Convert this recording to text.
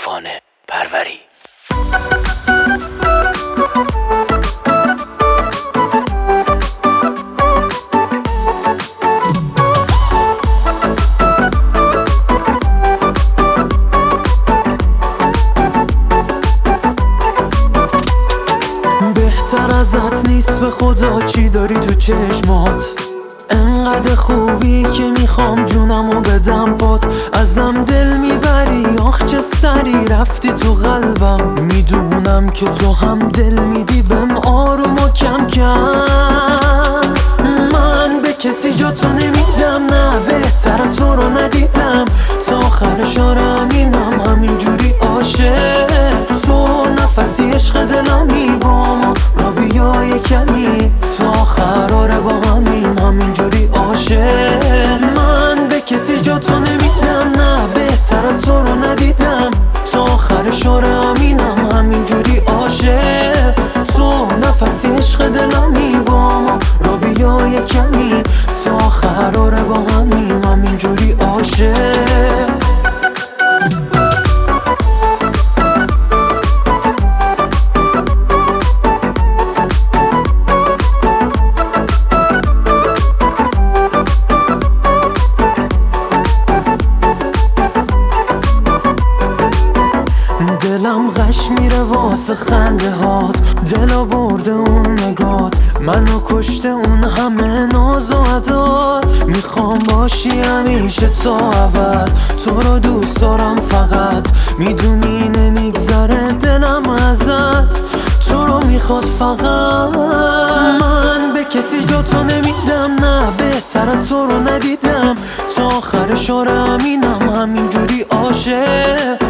طوفان پروری. بهتر ازت نیست به خدا چی داری تو چشمات، انقدر خوبی که میخوام جونمو بدم بات. ازم دل میبری آخ چه سری رفتی تو قلبم، میدونم که تو هم دل میدی بهم آروم و کم کم. من به کسی جا تو نمیدم، نه بهتر تو رو ندیدم، تا آخر شارمینم همینجوری عاشق. تو نفسی عشق دلمی با ما را بیای کمی، تا آخر آره با همین همینجوری عاشق. من به کسی جا تو نمیدم، نه بهتر تو رو ندیدم، تا آخر شارمینم همینجوری عاشق. تو نفسی عشق دلمی با ما را بیای کمی، تا آخر آره با همین همینجوری عاشق. دلم غش میره واسه خنده هات، دلا برده اون نگات، منو کشته اون همه ناز و عدات. میخوام باشی همیشه تا ابد، تو رو دوست دارم فقط، میدونی نمیگذره دلم ازت، تو رو میخواد فقط. من به کسی جا تو نمیدم، نه بهتر تو رو ندیدم، تا آخر شارمینم همینجوری عاشق.